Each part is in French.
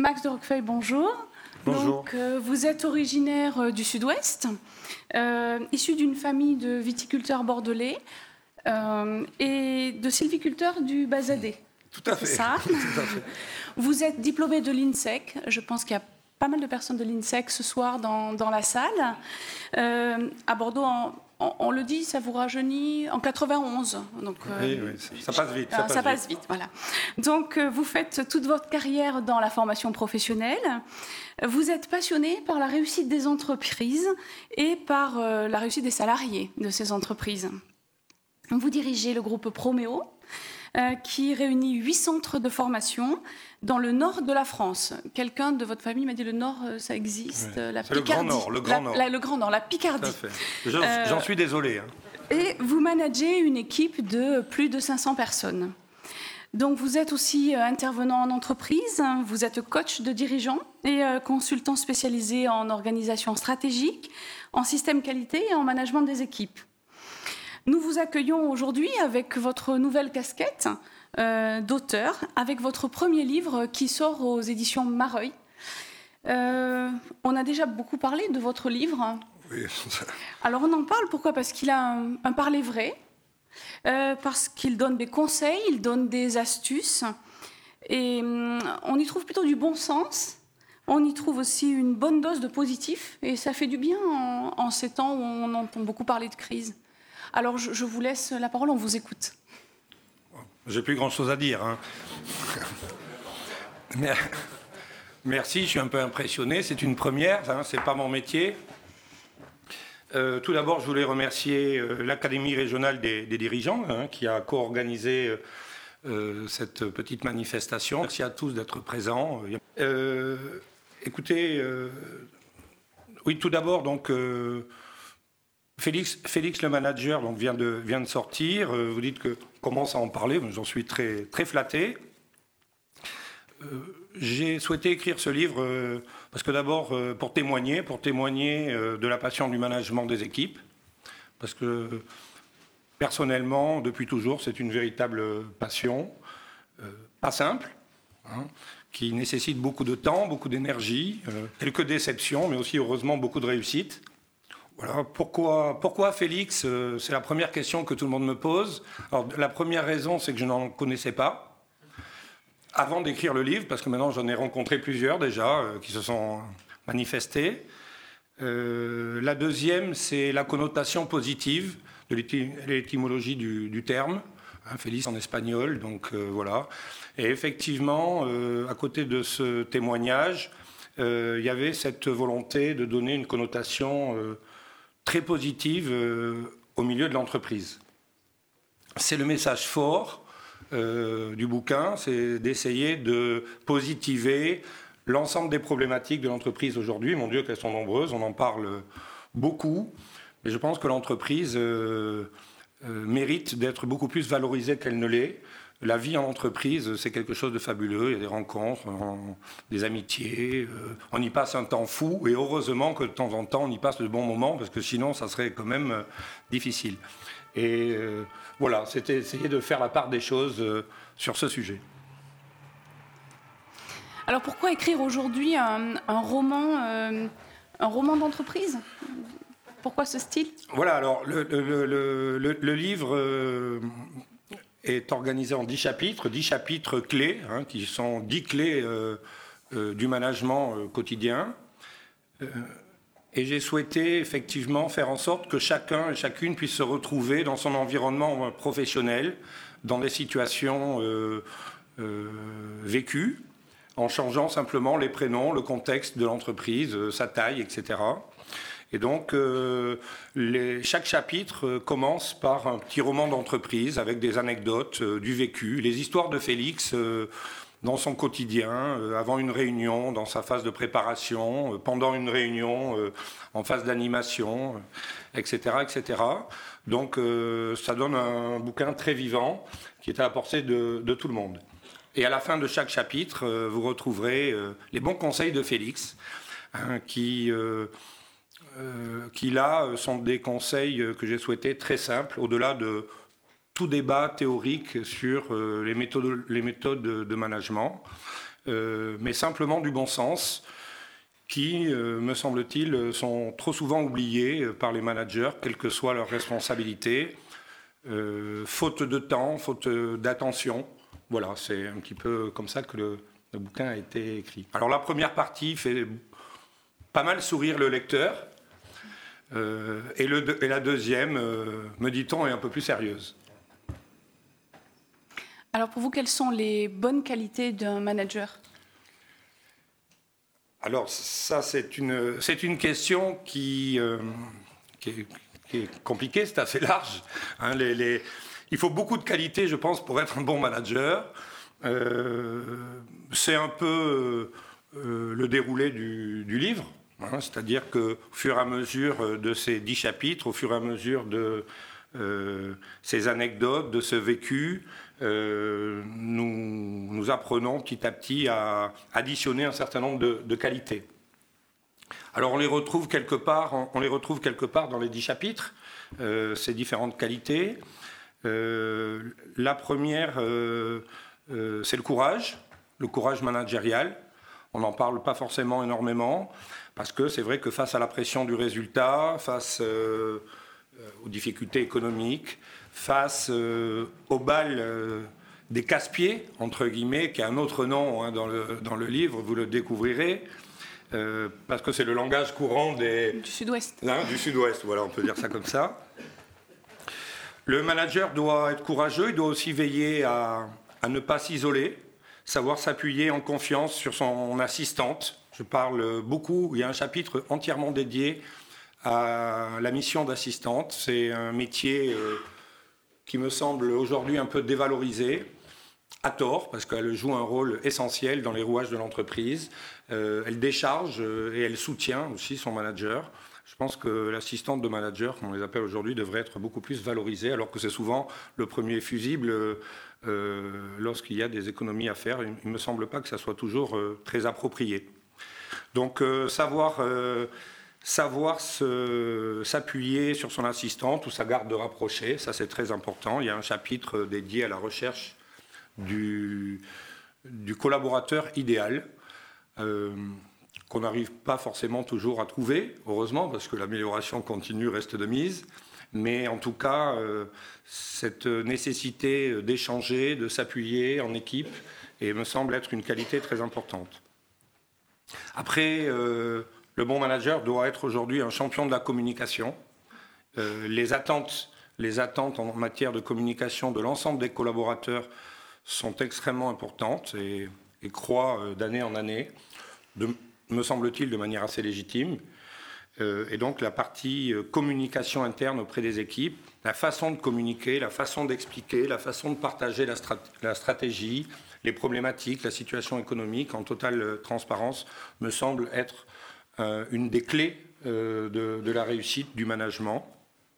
Max de Roquefeuille, bonjour. Bonjour. Donc, vous êtes originaire du Sud-Ouest, issu d'une famille de viticulteurs bordelais et de sylviculteurs du Bazadais. Tout à fait. C'est ça. Tout à fait. Vous êtes diplômé de l'INSEC. Je pense qu'il y a pas mal de personnes de l'INSEC ce soir dans la salle. À Bordeaux, on le dit, ça vous rajeunit en 91. Donc, oui, ça passe vite. Ça passe vite, voilà. Donc, vous faites toute votre carrière dans la formation professionnelle. Vous êtes passionné par la réussite des entreprises et par la réussite des salariés de ces entreprises. Vous dirigez le groupe Proméo, qui réunit 8 centres de formation dans le nord de la France. Quelqu'un de votre famille m'a dit le nord, ça existe. Oui. La c'est Picardie. le Grand Nord. Le Grand Nord, la Picardie. Tout à fait. J'en suis désolé. Et vous managez une équipe de plus de 500 personnes. Donc vous êtes aussi intervenant en entreprise, vous êtes coach de dirigeants et consultant spécialisé en organisation stratégique, en système qualité et en management des équipes. Nous vous accueillons aujourd'hui avec votre nouvelle casquette d'auteur, avec votre premier livre qui sort aux éditions Mareuil. On a déjà beaucoup parlé de votre livre. Oui. Alors on en parle, pourquoi ? Parce qu'il a un parler vrai, parce qu'il donne des conseils, il donne des astuces, et on y trouve plutôt du bon sens. On y trouve aussi une bonne dose de positif, et ça fait du bien en ces temps où on entend beaucoup parler de crise. Alors, je vous laisse la parole, on vous écoute. J'ai plus grand-chose à dire. Merci, je suis un peu impressionné. C'est une première, c'est pas mon métier. Tout d'abord, je voulais remercier l'Académie régionale des dirigeants qui a co-organisé cette petite manifestation. Merci à tous d'être présents. Écoutez, oui, tout d'abord, donc... Félix le manager donc, vient de sortir. Vous dites qu'on commence à en parler. J'en suis très, très flatté. J'ai souhaité écrire ce livre parce que d'abord pour témoigner de la passion du management des équipes. Parce que personnellement, depuis toujours, c'est une véritable passion. Pas simple, qui nécessite beaucoup de temps, beaucoup d'énergie, quelques déceptions, mais aussi heureusement beaucoup de réussite. Voilà, pourquoi Félix ? C'est la première question que tout le monde me pose. Alors, la première raison, c'est que je n'en connaissais pas avant d'écrire le livre, parce que maintenant j'en ai rencontré plusieurs déjà qui se sont manifestés. La deuxième, c'est la connotation positive de l'étymologie du terme, Félix en espagnol, donc voilà. Et effectivement, à côté de ce témoignage, il y avait cette volonté de donner une connotation très positive au milieu de l'entreprise. C'est le message fort du bouquin, c'est d'essayer de positiver l'ensemble des problématiques de l'entreprise aujourd'hui. Mon Dieu, qu'elles sont nombreuses, on en parle beaucoup, mais je pense que l'entreprise mérite d'être beaucoup plus valorisée qu'elle ne l'est. La vie en entreprise, c'est quelque chose de fabuleux. Il y a des rencontres, des amitiés. On y passe un temps fou. Et heureusement que de temps en temps, on y passe de bons moments, parce que sinon, ça serait quand même difficile. Et voilà, c'était essayer de faire la part des choses sur ce sujet. Alors pourquoi écrire aujourd'hui un roman d'entreprise ? Pourquoi ce style ? Voilà, alors le livre... est organisé en 10 chapitres clés, qui sont 10 clés du management quotidien. Et j'ai souhaité effectivement faire en sorte que chacun et chacune puisse se retrouver dans son environnement professionnel, dans des situations vécues, en changeant simplement les prénoms, le contexte de l'entreprise, sa taille, etc. Et donc, chaque chapitre commence par un petit roman d'entreprise avec des anecdotes, du vécu, les histoires de Félix dans son quotidien, avant une réunion, dans sa phase de préparation, pendant une réunion, en phase d'animation, etc., etc. Donc, ça donne un bouquin très vivant qui est à la portée de tout le monde. Et à la fin de chaque chapitre, vous retrouverez les bons conseils de Félix, qui là sont des conseils que j'ai souhaités très simples, au-delà de tout débat théorique sur les méthodes de management. mais simplement du bon sens, qui, me semble-t-il, sont trop souvent oubliés par les managers, quelle que soit leur responsabilité, faute de temps, faute d'attention. Voilà, c'est un petit peu comme ça que le bouquin a été écrit. Alors la première partie fait pas mal sourire le lecteur, et la deuxième, me dit-on, est un peu plus sérieuse. Alors pour vous, quelles sont les bonnes qualités d'un manager ? Alors ça, c'est une question qui est compliquée, c'est assez large. Hein, il faut beaucoup de qualités, je pense, pour être un bon manager. C'est un peu le déroulé du livre. Hein, c'est-à-dire qu'au fur et à mesure de ces 10 chapitres, au fur et à mesure de ces anecdotes, de ce vécu, nous apprenons petit à petit à additionner un certain nombre de qualités. Alors on les retrouve quelque part dans les 10 chapitres, ces différentes qualités. La première, c'est le courage managérial. On n'en parle pas forcément énormément, parce que c'est vrai que face à la pression du résultat, face aux difficultés économiques, face au bal des casse-pieds, entre guillemets, qui a un autre nom hein, dans le livre, vous le découvrirez, parce que c'est le langage courant du Sud-Ouest. Hein, du Sud-Ouest, voilà, on peut dire ça comme ça. Le manager doit être courageux, il doit aussi veiller à ne pas s'isoler, savoir s'appuyer en confiance sur son assistante. Je parle beaucoup, il y a un chapitre entièrement dédié à la mission d'assistante. C'est un métier qui me semble aujourd'hui un peu dévalorisé, à tort, parce qu'elle joue un rôle essentiel dans les rouages de l'entreprise. Elle décharge et elle soutient aussi son manager. Je pense que l'assistante de manager, comme on les appelle aujourd'hui, devrait être beaucoup plus valorisée, alors que c'est souvent le premier fusible lorsqu'il y a des économies à faire. Il ne me semble pas que ça soit toujours très approprié. Donc savoir s'appuyer sur son assistante ou sa garde rapprochée, ça c'est très important. Il y a un chapitre dédié à la recherche du collaborateur idéal, qu'on n'arrive pas forcément toujours à trouver, heureusement, parce que l'amélioration continue reste de mise. Mais en tout cas, cette nécessité d'échanger, de s'appuyer en équipe, et me semble être une qualité très importante. Après, le bon manager doit être aujourd'hui un champion de la communication. Les attentes en matière de communication de l'ensemble des collaborateurs sont extrêmement importantes et croît d'année en année, me semble-t-il, de manière assez légitime. Et donc la partie communication interne auprès des équipes, la façon de communiquer, la façon d'expliquer, la façon de partager la stratégie, les problématiques, la situation économique en totale transparence, me semble être une des clés de la réussite du management.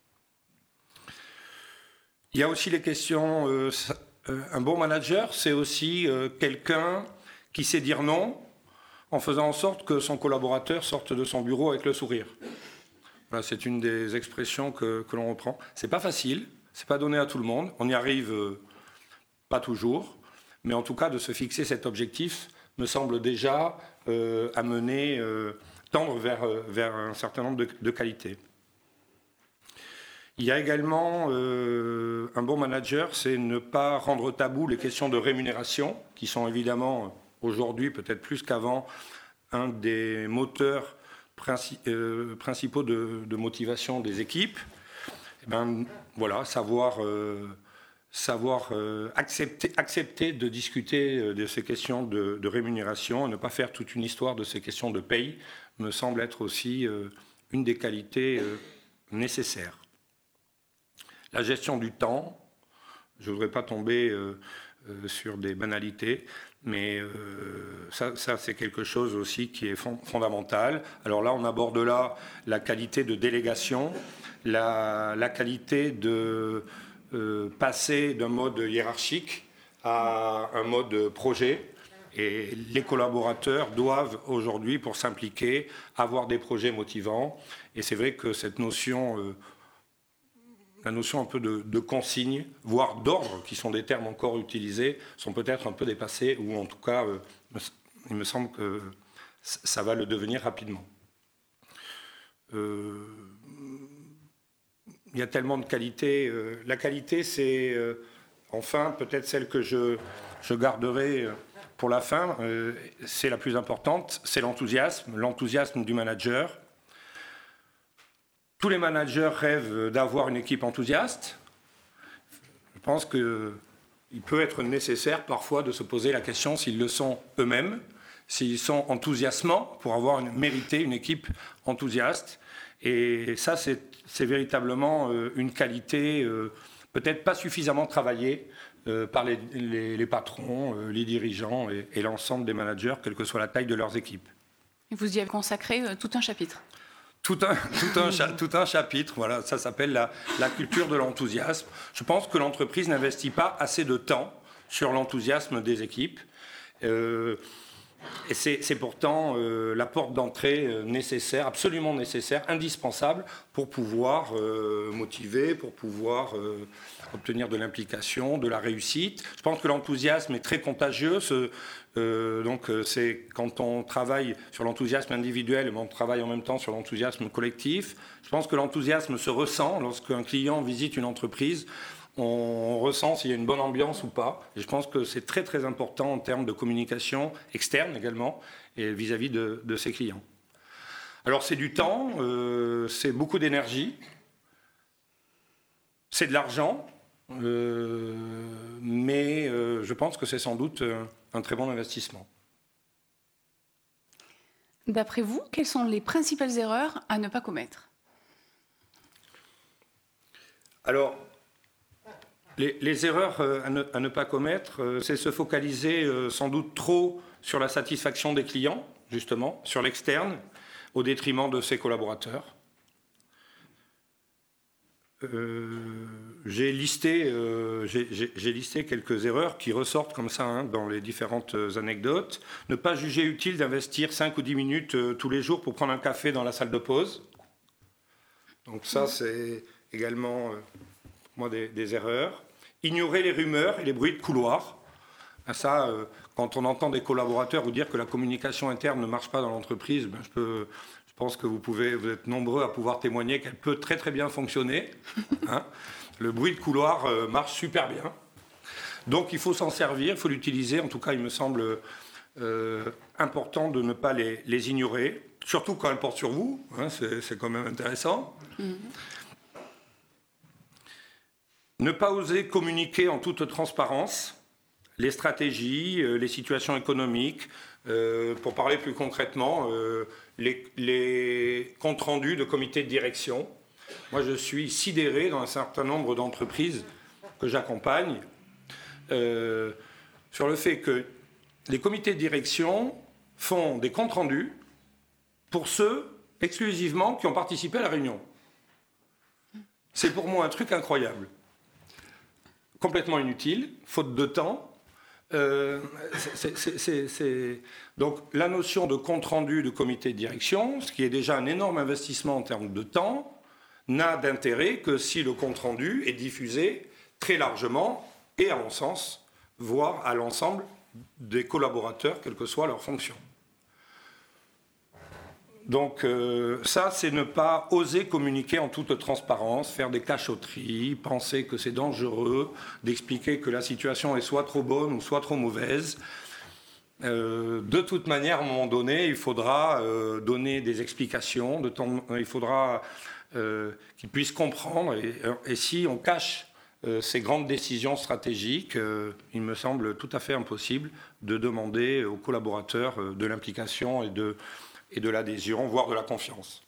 Il y a aussi les questions... un bon manager, c'est aussi quelqu'un qui sait dire non en faisant en sorte que son collaborateur sorte de son bureau avec le sourire. Voilà, c'est une des expressions que l'on reprend. C'est pas facile, c'est pas donné à tout le monde. On n'y arrive pas toujours, mais en tout cas de se fixer cet objectif me semble déjà tendre vers un certain nombre de qualités. Il y a également un bon manager, c'est ne pas rendre tabou les questions de rémunération, qui sont évidemment aujourd'hui, peut-être plus qu'avant, un des moteurs principaux de motivation des équipes. Et ben, voilà, savoir accepter de discuter de ces questions de rémunération et ne pas faire toute une histoire de ces questions de paye me semble être aussi une des qualités nécessaires. La gestion du temps, je ne voudrais pas tomber sur des banalités, mais ça c'est quelque chose aussi qui est fondamental. Alors là, on aborde la qualité de délégation, la qualité de passer d'un mode hiérarchique à un mode projet. Et les collaborateurs doivent aujourd'hui, pour s'impliquer, avoir des projets motivants. Et c'est vrai que cette notion... la notion un peu de consigne, voire d'ordre, qui sont des termes encore utilisés, sont peut-être un peu dépassés, ou en tout cas Il me semble que ça va le devenir rapidement. Il y a tellement de qualités. La qualité, c'est enfin peut-être celle que je garderai pour la fin. C'est la plus importante, c'est l'enthousiasme du manager. Tous les managers rêvent d'avoir une équipe enthousiaste. Je pense qu'il peut être nécessaire parfois de se poser la question s'ils le sont eux-mêmes, s'ils sont enthousiasmants pour avoir mérité une équipe enthousiaste. Et ça, c'est véritablement une qualité peut-être pas suffisamment travaillée par les patrons, les dirigeants et l'ensemble des managers, quelle que soit la taille de leurs équipes. Et vous y avez consacré tout un chapitre. Tout un chapitre, voilà, ça s'appelle la culture de l'enthousiasme. Je pense que l'entreprise n'investit pas assez de temps sur l'enthousiasme des équipes. Et c'est pourtant la porte d'entrée nécessaire, absolument nécessaire, indispensable pour pouvoir motiver, pour pouvoir obtenir de l'implication, de la réussite. Je pense que l'enthousiasme est très contagieux. Donc c'est quand on travaille sur l'enthousiasme individuel, mais on travaille en même temps sur l'enthousiasme collectif. Je pense que l'enthousiasme se ressent lorsqu'un client visite une entreprise. On ressent s'il y a une bonne ambiance ou pas. Et je pense que c'est très très important en termes de communication externe également et vis-à-vis de ses clients. Alors c'est du temps, c'est beaucoup d'énergie, c'est de l'argent, mais je pense que c'est sans doute un très bon investissement. D'après vous, quelles sont les principales erreurs à ne pas commettre ? Alors, les erreurs à ne pas commettre, c'est se focaliser sans doute trop sur la satisfaction des clients, justement, sur l'externe, au détriment de ses collaborateurs. J'ai listé quelques erreurs qui ressortent comme ça dans les différentes anecdotes. Ne pas juger utile d'investir 5 ou 10 minutes tous les jours pour prendre un café dans la salle de pause. Donc ça, c'est également moi des erreurs. Ignorer les rumeurs et les bruits de couloir. Ça, quand on entend des collaborateurs vous dire que la communication interne ne marche pas dans l'entreprise, je pense que vous êtes nombreux à pouvoir témoigner qu'elle peut très très bien fonctionner. Le bruit de couloir marche super bien. Donc il faut s'en servir, il faut l'utiliser. En tout cas, il me semble important de ne pas les ignorer, surtout quand elles portent sur vous. C'est quand même intéressant. Ne pas oser communiquer en toute transparence les stratégies, les situations économiques, pour parler plus concrètement, les comptes rendus de comités de direction. Moi, je suis sidéré dans un certain nombre d'entreprises que j'accompagne sur le fait que les comités de direction font des comptes rendus pour ceux exclusivement qui ont participé à la réunion. C'est pour moi un truc incroyable. Complètement inutile, faute de temps. Donc la notion de compte-rendu de comité de direction, ce qui est déjà un énorme investissement en termes de temps, n'a d'intérêt que si le compte-rendu est diffusé très largement et, à mon sens, voire à l'ensemble des collaborateurs, quelle que soit leur fonction. Donc ça, c'est ne pas oser communiquer en toute transparence, faire des cachotteries, penser que c'est dangereux, d'expliquer que la situation est soit trop bonne ou soit trop mauvaise. De toute manière, à un moment donné, il faudra donner des explications, il faudra qu'ils puissent comprendre. Et si on cache ces grandes décisions stratégiques, il me semble tout à fait impossible de demander aux collaborateurs de l'implication et de l'adhésion, voire de la confiance.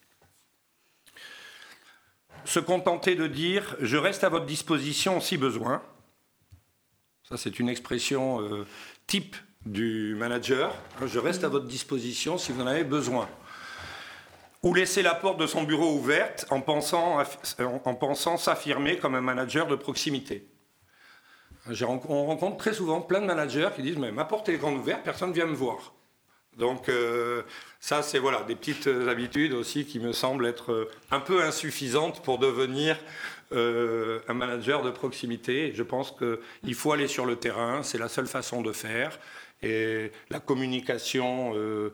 Se contenter de dire « je reste à votre disposition si besoin », ça c'est une expression type du manager, « je reste à votre disposition si vous en avez besoin ». Ou laisser la porte de son bureau ouverte en pensant s'affirmer comme un manager de proximité. On rencontre très souvent plein de managers qui disent « mais ma porte est grande ouverte, personne ne vient me voir ». Donc ça, c'est des petites habitudes aussi qui me semblent être un peu insuffisantes pour devenir un manager de proximité. Je pense qu'il faut aller sur le terrain, c'est la seule façon de faire. Et la communication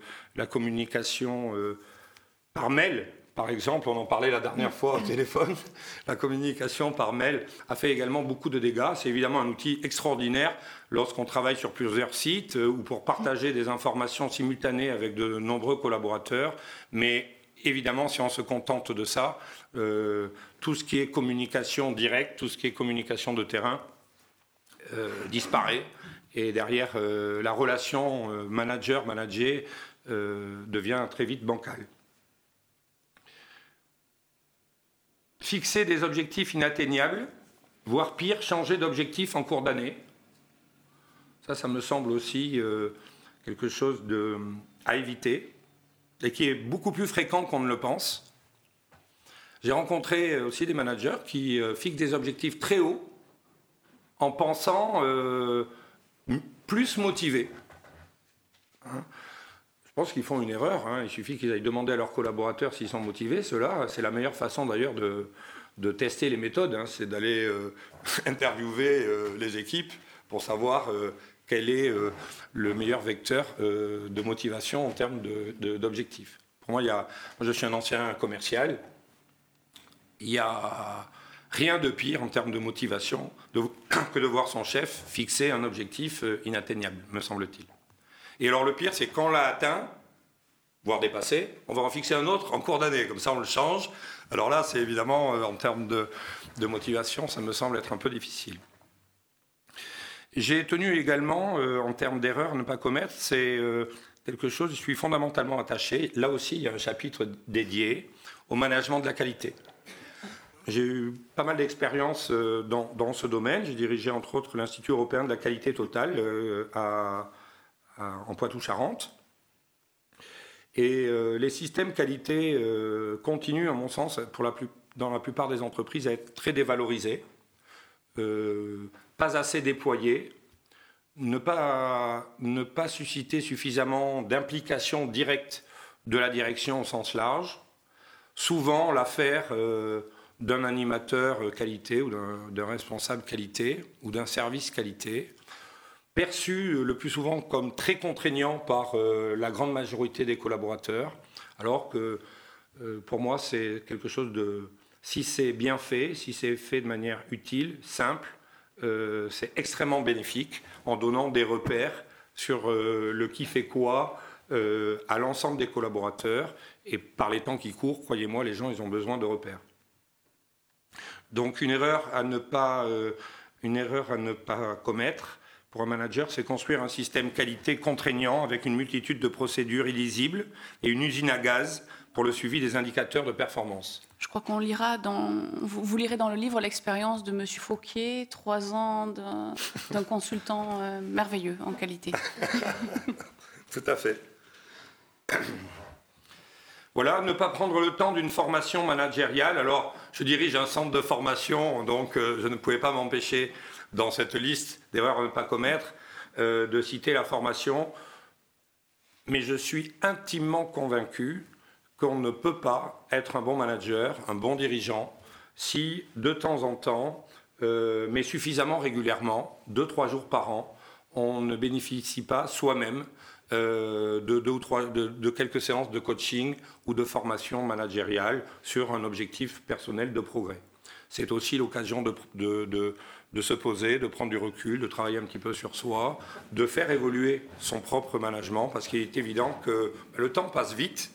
par mail, par exemple, on en parlait la dernière fois au téléphone, la communication par mail a fait également beaucoup de dégâts. C'est évidemment un outil extraordinaire lorsqu'on travaille sur plusieurs sites ou pour partager des informations simultanées avec de nombreux collaborateurs. Mais évidemment, si on se contente de ça, tout ce qui est communication directe, tout ce qui est communication de terrain disparaît. Et derrière, la relation manager-managé devient très vite bancale. Fixer des objectifs inatteignables, voire pire, changer d'objectif en cours d'année. Ça me semble aussi quelque chose à éviter et qui est beaucoup plus fréquent qu'on ne le pense. J'ai rencontré aussi des managers qui fixent des objectifs très hauts en pensant plus motivés. Je pense qu'ils font une erreur. Il suffit qu'ils aillent demander à leurs collaborateurs s'ils sont motivés. Cela, c'est la meilleure façon d'ailleurs de tester les méthodes. C'est d'aller interviewer les équipes pour savoir quel est le meilleur vecteur de motivation en termes d'objectifs. Pour moi, moi, je suis un ancien commercial. Il n'y a rien de pire en termes de motivation que de voir son chef fixer un objectif inatteignable, me semble-t-il. Et alors le pire, c'est quand on l'a atteint, voire dépassé, on va en fixer un autre en cours d'année, comme ça on le change. Alors là, c'est évidemment, en termes de motivation, ça me semble être un peu difficile. J'ai tenu également, en termes d'erreurs à ne pas commettre, c'est quelque chose, je suis fondamentalement attaché. Là aussi, il y a un chapitre dédié au management de la qualité. J'ai eu pas mal d'expérience dans ce domaine. J'ai dirigé entre autres l'Institut européen de la qualité totale en Poitou-Charentes. Et les systèmes qualité continuent, à mon sens, dans la plupart des entreprises, à être très dévalorisés, pas assez déployés, ne pas susciter suffisamment d'implication directe de la direction au sens large. Souvent, l'affaire d'un animateur qualité ou d'un responsable qualité ou d'un service qualité, perçu le plus souvent comme très contraignant par la grande majorité des collaborateurs, alors que pour moi c'est quelque chose si c'est bien fait, si c'est fait de manière utile, simple, c'est extrêmement bénéfique en donnant des repères sur le qui fait quoi à l'ensemble des collaborateurs, et par les temps qui courent, croyez-moi, les gens ils ont besoin de repères. Donc une erreur à ne pas commettre pour un manager, c'est construire un système qualité contraignant avec une multitude de procédures illisibles et une usine à gaz pour le suivi des indicateurs de performance. Je crois qu'on lira vous lirez dans le livre l'expérience de M. Fauquier, 3 ans d'un consultant merveilleux en qualité. Tout à fait. Voilà, ne pas prendre le temps d'une formation managériale. Alors, je dirige un centre de formation, donc je ne pouvais pas m'empêcher, dans cette liste d'erreurs à ne pas commettre, de citer la formation. Mais je suis intimement convaincu qu'on ne peut pas être un bon manager, un bon dirigeant, si de temps en temps, mais suffisamment régulièrement, 2-3 jours par an, on ne bénéficie pas soi-même de quelques séances de coaching ou de formation managériale sur un objectif personnel de progrès. C'est aussi l'occasion de se poser, de prendre du recul, de travailler un petit peu sur soi, de faire évoluer son propre management, parce qu'il est évident que le temps passe vite,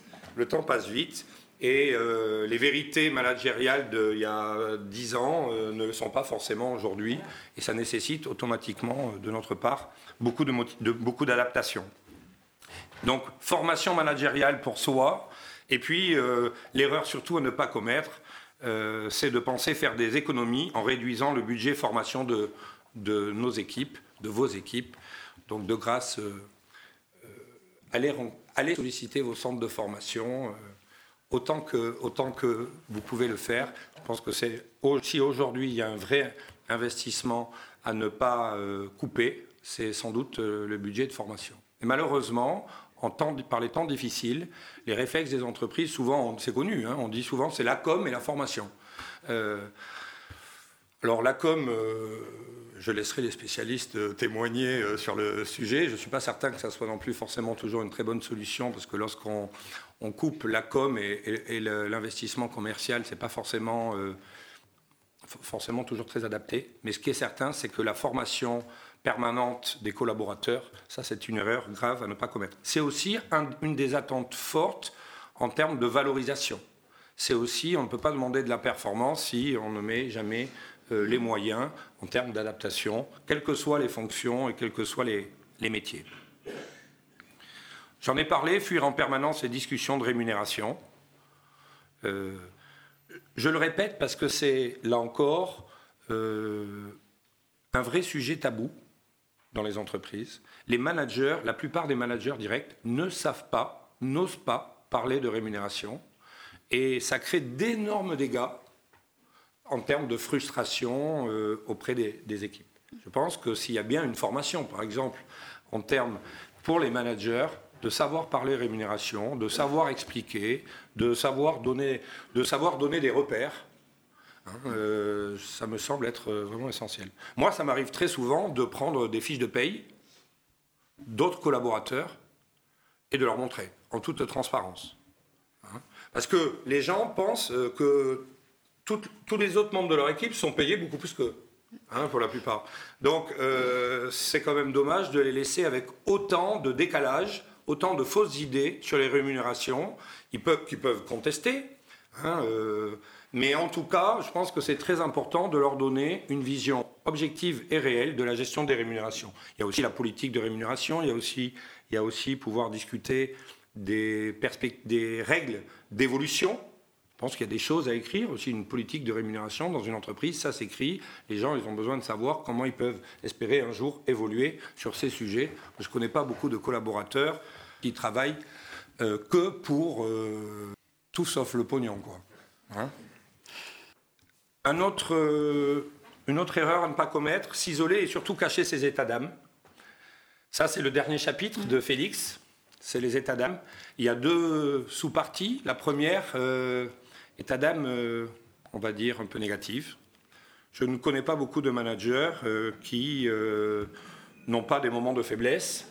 et les vérités managériales d'il y a 10 ans ne le sont pas forcément aujourd'hui, et ça nécessite automatiquement de notre part beaucoup d'adaptation. Donc, formation managériale pour soi, et puis l'erreur surtout à ne pas commettre, c'est de penser faire des économies en réduisant le budget formation de nos équipes, de vos équipes. Donc, de grâce, allez solliciter vos centres de formation autant que vous pouvez le faire. Je pense que si aujourd'hui il y a un vrai investissement à ne pas couper, c'est sans doute le budget de formation. Et malheureusement, par les temps difficiles, les réflexes des entreprises, souvent, c'est connu, on dit souvent c'est la com et la formation. Alors la com, je laisserai les spécialistes témoigner sur le sujet. Je ne suis pas certain que ça soit non plus forcément toujours une très bonne solution, parce que lorsqu'on coupe la com et l'investissement commercial, ce n'est pas forcément toujours très adapté. Mais ce qui est certain, c'est que la formation permanente des collaborateurs, ça c'est une erreur grave à ne pas commettre. C'est aussi une des attentes fortes en termes de valorisation. C'est aussi, on ne peut pas demander de la performance si on ne met jamais les moyens en termes d'adaptation, quelles que soient les fonctions et quels que soient les métiers. J'en ai parlé, fuir en permanence les discussions de rémunération. Je le répète parce que c'est, là encore, un vrai sujet tabou dans les entreprises. Les managers, la plupart des managers directs ne savent pas, n'osent pas parler de rémunération. Et ça crée d'énormes dégâts en termes de frustration auprès des équipes. Je pense que s'il y a bien une formation, par exemple, en termes pour les managers, de savoir parler rémunération, de savoir expliquer, de savoir donner des repères, ça me semble être vraiment essentiel. Moi, ça m'arrive très souvent de prendre des fiches de paye d'autres collaborateurs et de leur montrer, en toute transparence. Parce que les gens pensent que tous les autres membres de leur équipe sont payés beaucoup plus qu'eux, pour la plupart. Donc, c'est quand même dommage de les laisser avec autant de décalage, autant de fausses idées sur les rémunérations qu'ils peuvent contester. Mais en tout cas, je pense que c'est très important de leur donner une vision objective et réelle de la gestion des rémunérations. Il y a aussi la politique de rémunération, il y a aussi pouvoir discuter des règles d'évolution. Je pense qu'il y a des choses à écrire, aussi une politique de rémunération dans une entreprise, ça s'écrit. Les gens, ils ont besoin de savoir comment ils peuvent espérer un jour évoluer sur ces sujets. Je ne connais pas beaucoup de collaborateurs qui travaillent que pour tout sauf le pognon, quoi. Une autre erreur à ne pas commettre, s'isoler et surtout cacher ses états d'âme. Ça, c'est le dernier chapitre de Félix. C'est les états d'âme. Il y a 2 sous-parties. La première, état d'âme, on va dire, un peu négative. Je ne connais pas beaucoup de managers qui n'ont pas des moments de faiblesse,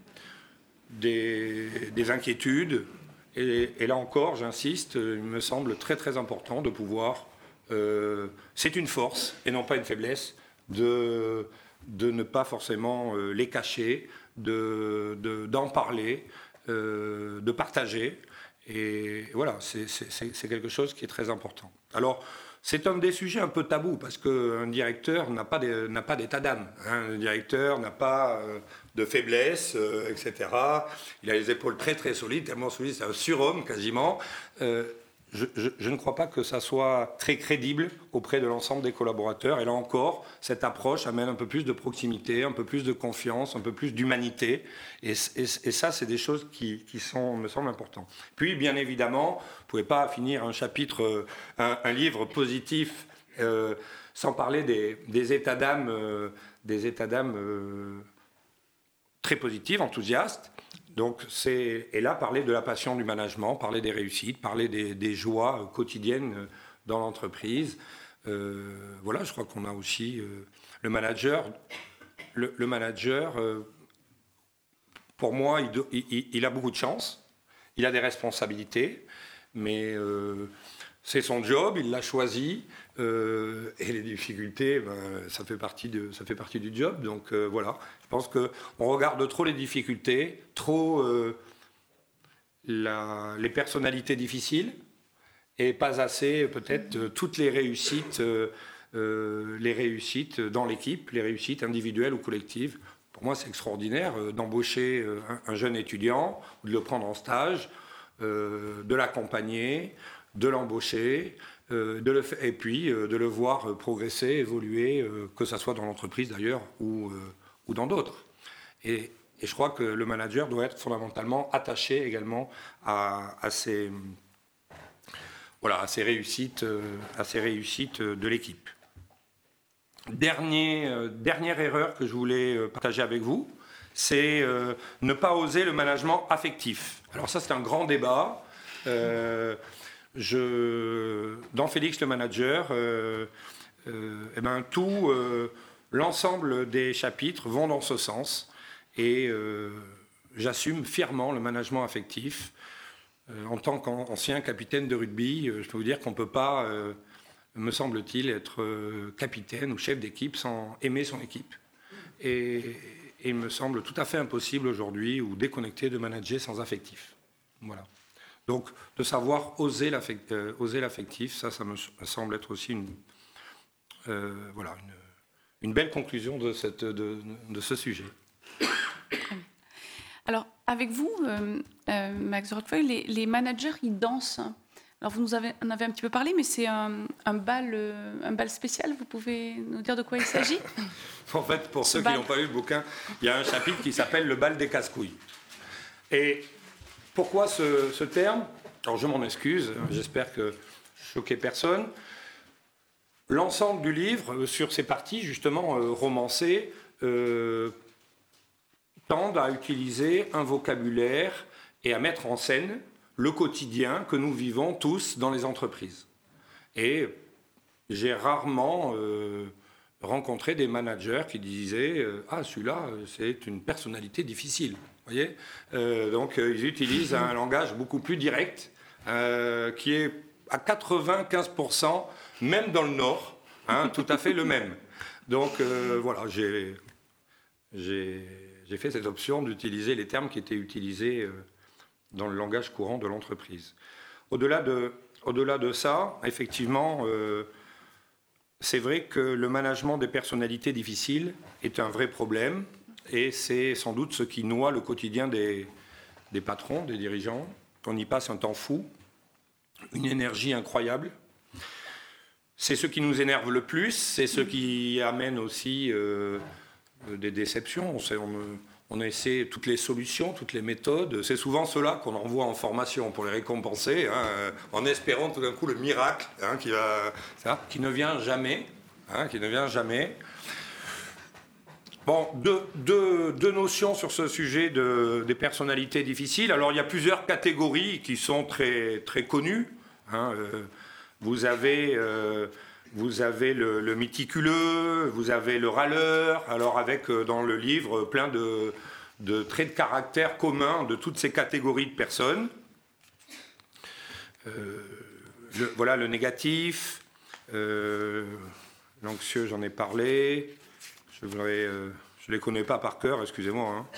des inquiétudes. Et là encore, j'insiste, il me semble très très important de pouvoir... c'est une force et non pas une faiblesse de ne pas forcément les cacher, d'en parler, de partager. Et voilà, c'est quelque chose qui est très important. Alors, c'est un des sujets un peu tabous, parce qu'un directeur n'a pas d'état d'âme. Un directeur n'a pas de faiblesse, etc. Il a les épaules très très solides, tellement solides, c'est un surhomme quasiment. Je ne crois pas que ça soit très crédible auprès de l'ensemble des collaborateurs. Et là encore, cette approche amène un peu plus de proximité, un peu plus de confiance, un peu plus d'humanité. Et ça, c'est des choses qui me semblent importantes. Puis, bien évidemment, vous ne pouvez pas finir un chapitre, un livre positif sans parler des états d'âme très positifs, enthousiastes. Donc, et là, parler de la passion du management, parler des réussites, parler des joies quotidiennes dans l'entreprise. Voilà, je crois qu'on a aussi le manager. Le manager, pour moi, il a beaucoup de chance. Il a des responsabilités, mais c'est son job, il l'a choisi. Et les difficultés, ça fait partie du job. Donc voilà, je pense qu'on regarde trop les difficultés, trop les personnalités difficiles, et pas assez peut-être toutes les réussites dans l'équipe, les réussites individuelles ou collectives. Pour moi, c'est extraordinaire d'embaucher un jeune étudiant, de le prendre en stage, de l'accompagner, de l'embaucher, et puis de le voir progresser, évoluer, que ce soit dans l'entreprise d'ailleurs ou dans d'autres. Et je crois que le manager doit être fondamentalement attaché également à ces réussites de l'équipe. Dernière erreur que je voulais partager avec vous, c'est ne pas oser le management affectif. Alors ça, c'est un grand débat. Dans Félix le manager, l'ensemble des chapitres vont dans ce sens. Et j'assume fièrement le management affectif. En tant qu'ancien capitaine de rugby, je peux vous dire qu'on ne peut pas, me semble-t-il, être capitaine ou chef d'équipe sans aimer son équipe. Et il me semble tout à fait impossible aujourd'hui ou déconnecté de manager sans affectif. Voilà. Donc, de savoir oser l'affectif, ça me semble être aussi une belle conclusion de ce sujet. Alors, avec vous, Max Roquefeuille, les managers, ils dansent. Alors, vous en avez un petit peu parlé, mais c'est un bal spécial. Vous pouvez nous dire de quoi il s'agit ? En fait, pour ceux qui n'ont pas lu le bouquin, il y a un chapitre qui s'appelle « Le bal des casse-couilles ». Et pourquoi ce terme ? Alors, je m'en excuse, j'espère que je ne choquais personne. L'ensemble du livre, sur ces parties, justement, romancées, tendent à utiliser un vocabulaire et à mettre en scène le quotidien que nous vivons tous dans les entreprises. Et j'ai rarement rencontré des managers qui disaient « Ah, celui-là, c'est une personnalité difficile ». Vous voyez ? Donc, ils utilisent un langage beaucoup plus direct, qui est à 95%, même dans le Nord, tout à fait le même. Donc, voilà, j'ai fait cette option d'utiliser les termes qui étaient utilisés dans le langage courant de l'entreprise. Au-delà de ça, effectivement, c'est vrai que le management des personnalités difficiles est un vrai problème et c'est sans doute ce qui noie le quotidien des patrons, des dirigeants. On y passe un temps fou, une énergie incroyable. C'est ce qui nous énerve le plus, c'est ce qui amène aussi des déceptions. On essaie toutes les solutions, toutes les méthodes. C'est souvent ceux-là qu'on envoie en formation pour les récompenser, en espérant tout d'un coup le miracle qui ne vient jamais. Bon, deux notions sur ce sujet des personnalités difficiles. Alors, il y a plusieurs catégories qui sont très, très connues. Vous avez le méticuleux, vous avez le râleur, alors avec dans le livre plein de traits de caractère communs de toutes ces catégories de personnes. Voilà le négatif, l'anxieux, j'en ai parlé, je ne les connais pas par cœur, excusez-moi.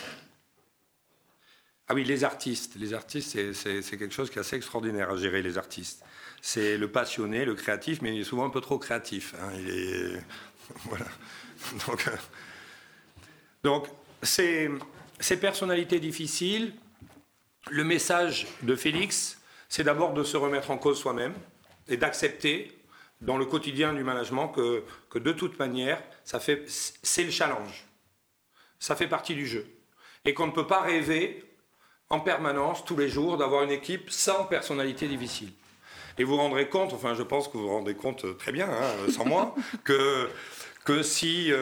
Ah oui, les artistes, c'est quelque chose qui est assez extraordinaire à gérer, les artistes. C'est le passionné, le créatif, mais il est souvent un peu trop créatif. Voilà. Donc ces personnalités difficiles, le message de Félix, c'est d'abord de se remettre en cause soi-même et d'accepter dans le quotidien du management que de toute manière, c'est le challenge. Ça fait partie du jeu. Et qu'on ne peut pas rêver en permanence, tous les jours, d'avoir une équipe sans personnalité difficile. Et vous vous rendrez compte, enfin je pense que vous vous rendez compte très bien, sans moi, que si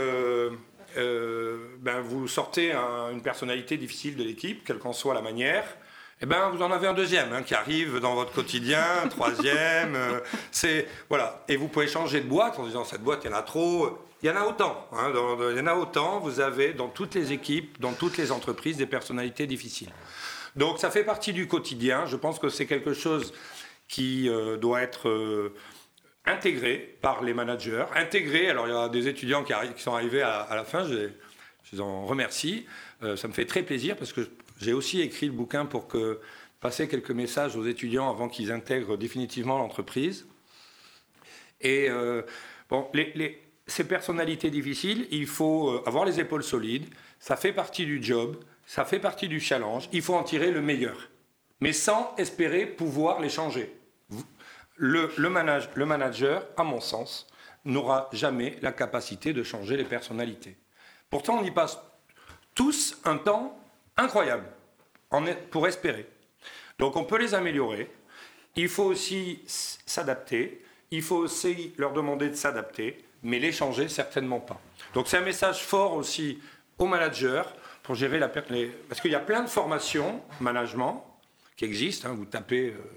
vous sortez une personnalité difficile de l'équipe, quelle qu'en soit la manière, vous en avez un deuxième qui arrive dans votre quotidien, un troisième, voilà. Et vous pouvez changer de boîte en disant cette boîte il y en a trop, il y en a autant. Il y en a autant, vous avez dans toutes les équipes, dans toutes les entreprises des personnalités difficiles. Donc ça fait partie du quotidien, je pense que c'est quelque chose qui doit être intégré par les managers. Intégré, alors il y a des étudiants qui sont arrivés à la fin, je les en remercie. Ça me fait très plaisir parce que j'ai aussi écrit le bouquin pour passer quelques messages aux étudiants avant qu'ils intègrent définitivement l'entreprise. Et ces personnalités difficiles, il faut avoir les épaules solides, ça fait partie du job, ça fait partie du challenge, il faut en tirer le meilleur, mais sans espérer pouvoir les changer. Le manager, à mon sens, n'aura jamais la capacité de changer les personnalités. Pourtant, on y passe tous un temps incroyable pour espérer. Donc on peut les améliorer, il faut aussi s'adapter, il faut aussi leur demander de s'adapter, mais les changer, certainement pas. Donc c'est un message fort aussi aux managers pour gérer parce qu'il y a plein de formations management qui existent, vous tapez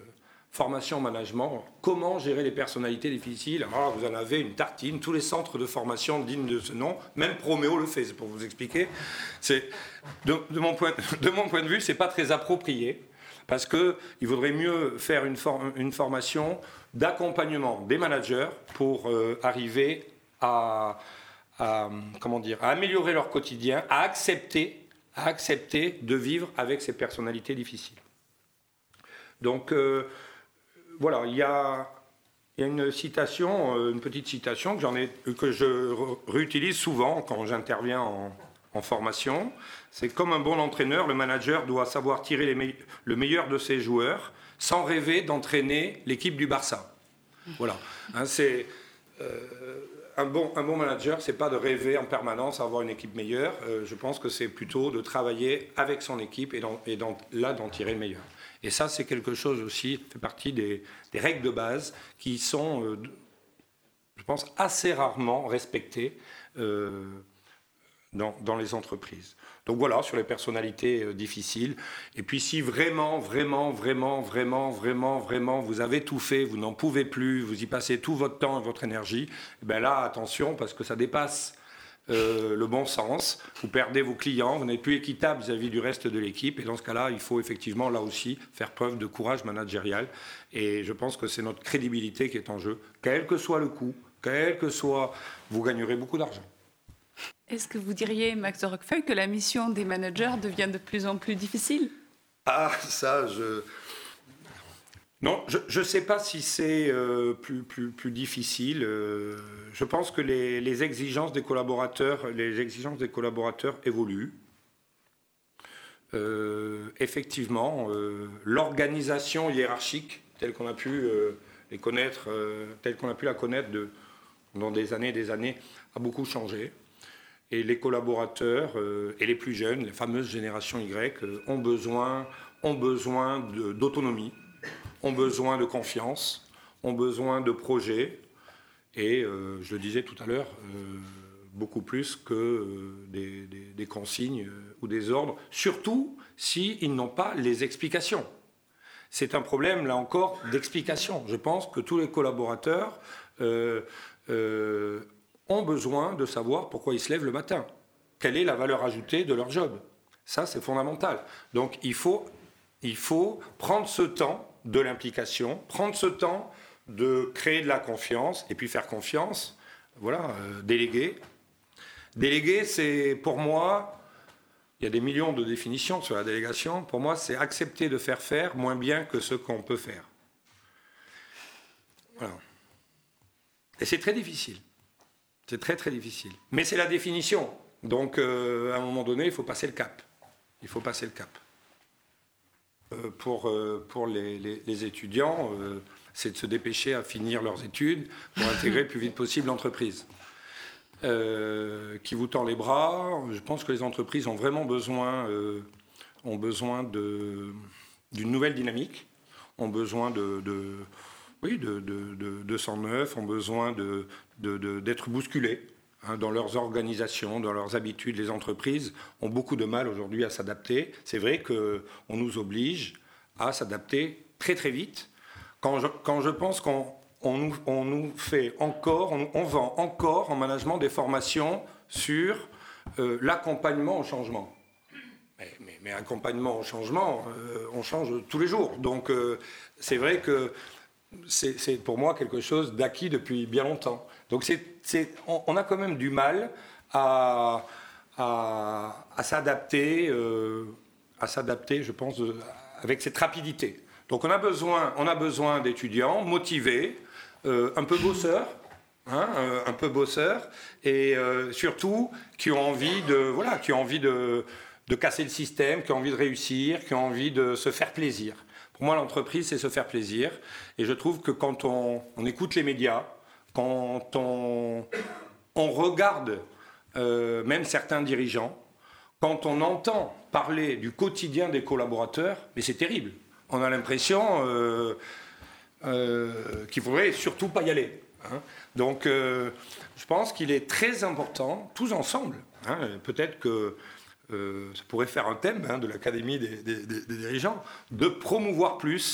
formation au management, comment gérer les personnalités difficiles. Alors, vous en avez une tartine, tous les centres de formation dignes de ce nom, même Proméo le fait, c'est pour vous expliquer. De mon point de vue, c'est pas très approprié, parce qu'il vaudrait mieux faire une formation d'accompagnement des managers pour arriver à améliorer leur quotidien, à accepter de vivre avec ces personnalités difficiles. Donc, voilà, il y a une citation, une petite citation que je réutilise souvent quand j'interviens en formation. C'est comme un bon entraîneur, le manager doit savoir tirer le meilleur de ses joueurs sans rêver d'entraîner l'équipe du Barça. Voilà. C'est un bon manager, c'est pas de rêver en permanence à avoir une équipe meilleure. Je pense que c'est plutôt de travailler avec son équipe et d'en tirer le meilleur. Et ça, c'est quelque chose aussi, fait partie des règles de base qui sont, je pense, assez rarement respectées dans les entreprises. Donc voilà, sur les personnalités difficiles. Et puis si vraiment, vous avez tout fait, vous n'en pouvez plus, vous y passez tout votre temps et votre énergie, et bien là, attention, parce que ça dépasse le bon sens, vous perdez vos clients, vous n'êtes plus équitable vis-à-vis du reste de l'équipe, et dans ce cas-là, il faut effectivement, là aussi, faire preuve de courage managérial, et je pense que c'est notre crédibilité qui est en jeu, quel que soit le coût, vous gagnerez beaucoup d'argent. Est-ce que vous diriez, Max de Roquefeuille, que la mission des managers devient de plus en plus difficile ? Ah, ça, Non, je ne sais pas si c'est plus difficile. Je pense que les exigences des collaborateurs évoluent. Effectivement, l'organisation hiérarchique telle qu'on a pu la connaître dans des années, a beaucoup changé. Et les collaborateurs et les plus jeunes, les fameuses générations Y, ont besoin d'autonomie, ont besoin de confiance, ont besoin de projets. Et je le disais tout à l'heure, beaucoup plus que des consignes ou des ordres, surtout s'ils n'ont pas les explications. C'est un problème, là encore, d'explication. Je pense que tous les collaborateurs ont besoin de savoir pourquoi ils se lèvent le matin. Quelle est la valeur ajoutée de leur job ? Ça, c'est fondamental. Donc, il faut prendre ce temps de l'implication, prendre ce temps de créer de la confiance, et puis faire confiance, voilà, déléguer. Déléguer, c'est, pour moi, il y a des millions de définitions sur la délégation, pour moi, c'est accepter de faire moins bien que ce qu'on peut faire. Voilà. Et c'est très difficile. C'est très, très difficile. Mais c'est la définition. Donc, à un moment donné, il faut passer le cap. Pour les étudiants, c'est de se dépêcher à finir leurs études pour intégrer le plus vite possible l'entreprise. Qui vous tend les bras. Je pense que les entreprises ont vraiment besoin d'une nouvelle dynamique, ont besoin de sang neuf, ont besoin d'être bousculées dans leurs organisations, dans leurs habitudes. Les entreprises ont beaucoup de mal aujourd'hui à s'adapter. C'est vrai qu'on nous oblige à s'adapter très très vite. Quand je pense qu'on nous fait encore, on vend encore en management des formations sur l'accompagnement au changement. Mais accompagnement au changement, on change tous les jours. Donc c'est vrai que c'est pour moi quelque chose d'acquis depuis bien longtemps. Donc on a quand même du mal à s'adapter, je pense, avec cette rapidité. Donc on a besoin d'étudiants motivés, un peu bosseurs, et surtout qui ont envie de casser le système, qui ont envie de réussir, qui ont envie de se faire plaisir. Pour moi, l'entreprise, c'est se faire plaisir. Et je trouve que quand on écoute les médias, quand on regarde même certains dirigeants, quand on entend parler du quotidien des collaborateurs, mais c'est terrible. On a l'impression qu'il ne faudrait surtout pas y aller. Donc, je pense qu'il est très important, tous ensemble, peut-être que ça pourrait faire un thème de l'Académie des dirigeants, de promouvoir plus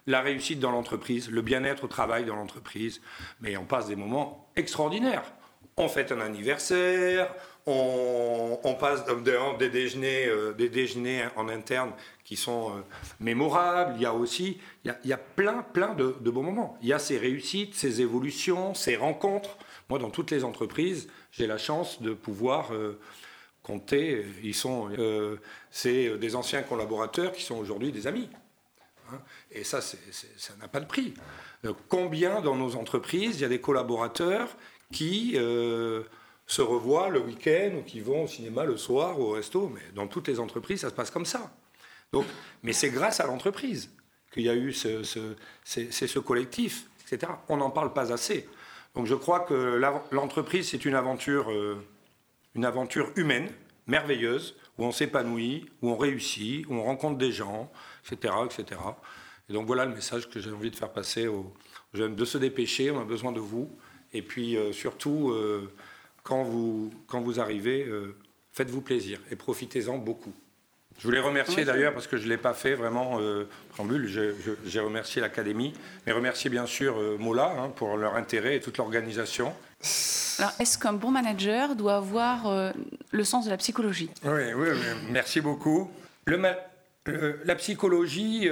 la réussite dans l'entreprise, le bien-être au travail dans l'entreprise. Mais on passe des moments extraordinaires. On fête un anniversaire, on passe des déjeuners en interne qui sont mémorables. Il y a plein de beaux moments. Il y a ces réussites, ces évolutions, ces rencontres. Moi, dans toutes les entreprises, j'ai la chance de pouvoir compter. C'est des anciens collaborateurs qui sont aujourd'hui des amis. Et ça, ça n'a pas de prix. Combien dans nos entreprises, il y a des collaborateurs qui se revoient le week-end ou qui vont au cinéma le soir ou au resto. Mais dans toutes les entreprises, ça se passe comme ça. Donc, mais c'est grâce à l'entreprise qu'il y a eu ce collectif, etc. On n'en parle pas assez. Donc je crois que l'entreprise, c'est une aventure humaine, merveilleuse, où on s'épanouit, où on réussit, où on rencontre des gens, etc., etc. Et donc voilà le message que j'ai envie de faire passer aux jeunes, de se dépêcher, on a besoin de vous. Et puis surtout, quand vous arrivez, faites-vous plaisir et profitez-en beaucoup. Je voulais remercier d'ailleurs, parce que je ne l'ai pas fait vraiment préambule, j'ai remercié l'Académie, mais remercier bien sûr Mola pour leur intérêt et toute l'organisation. Alors, est-ce qu'un bon manager doit avoir le sens de la psychologie ? Oui, merci beaucoup. La psychologie,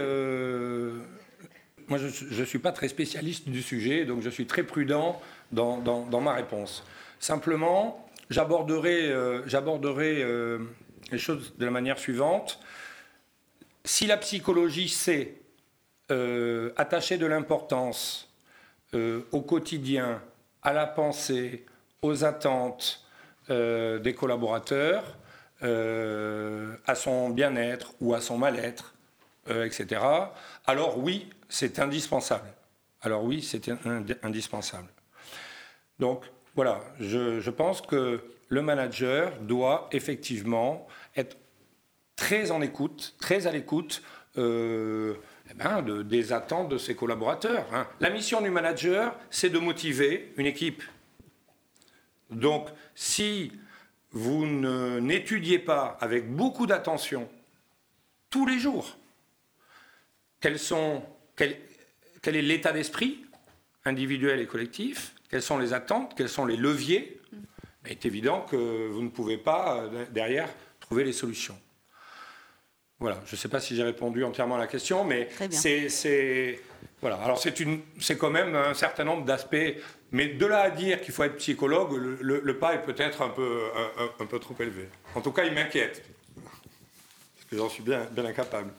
moi je ne suis pas très spécialiste du sujet, donc je suis très prudent dans ma réponse. Simplement, j'aborderai les choses de la manière suivante. Si la psychologie sait attacher de l'importance au quotidien, à la pensée, aux attentes des collaborateurs, à son bien-être ou à son mal-être, etc., alors oui, c'est indispensable. Donc, voilà, je pense que le manager doit effectivement être très à l'écoute des attentes de ses collaborateurs. La mission du manager, c'est de motiver une équipe. Donc, si vous n'étudiez pas avec beaucoup d'attention tous les jours quel est l'état d'esprit individuel et collectif, quelles sont les attentes, quels sont les leviers, il est évident que vous ne pouvez pas, derrière, trouver les solutions. Voilà, je ne sais pas si j'ai répondu entièrement à la question, mais voilà. Alors c'est quand même un certain nombre d'aspects, mais de là à dire qu'il faut être psychologue, le pas est peut-être un peu trop élevé. En tout cas, il m'inquiète, parce que j'en suis bien incapable.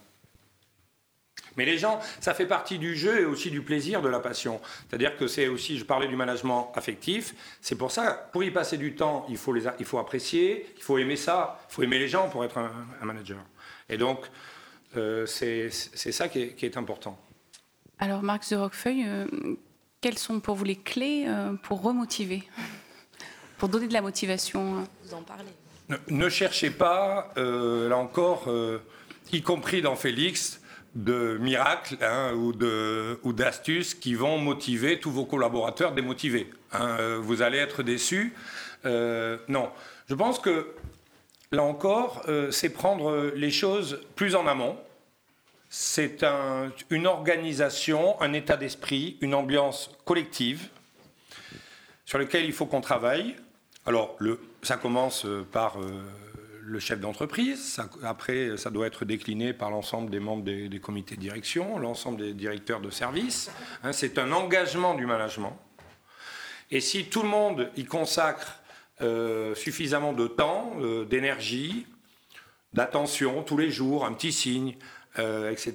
Mais les gens, ça fait partie du jeu et aussi du plaisir de la passion. C'est-à-dire que c'est aussi, je parlais du management affectif, c'est pour ça, pour y passer du temps, il faut apprécier, il faut aimer ça, il faut aimer les gens pour être un manager. Et donc, c'est ça qui est important. Alors, Marc de Roquefeuille, quelles sont pour vous les clés pour remotiver, pour donner de la motivation ? Vous en parlez. Ne cherchez pas, là encore, y compris dans Félix, de miracles ou d'astuces qui vont motiver tous vos collaborateurs démotivés. Vous allez être déçus. Non. Je pense que, là encore, c'est prendre les choses plus en amont. C'est une organisation, un état d'esprit, une ambiance collective sur lequel il faut qu'on travaille. Alors, ça commence par le chef d'entreprise. Après, ça doit être décliné par l'ensemble des membres des comités de direction, l'ensemble des directeurs de service. C'est un engagement du management. Et si tout le monde y consacre suffisamment de temps, d'énergie, d'attention tous les jours, un petit signe, etc.,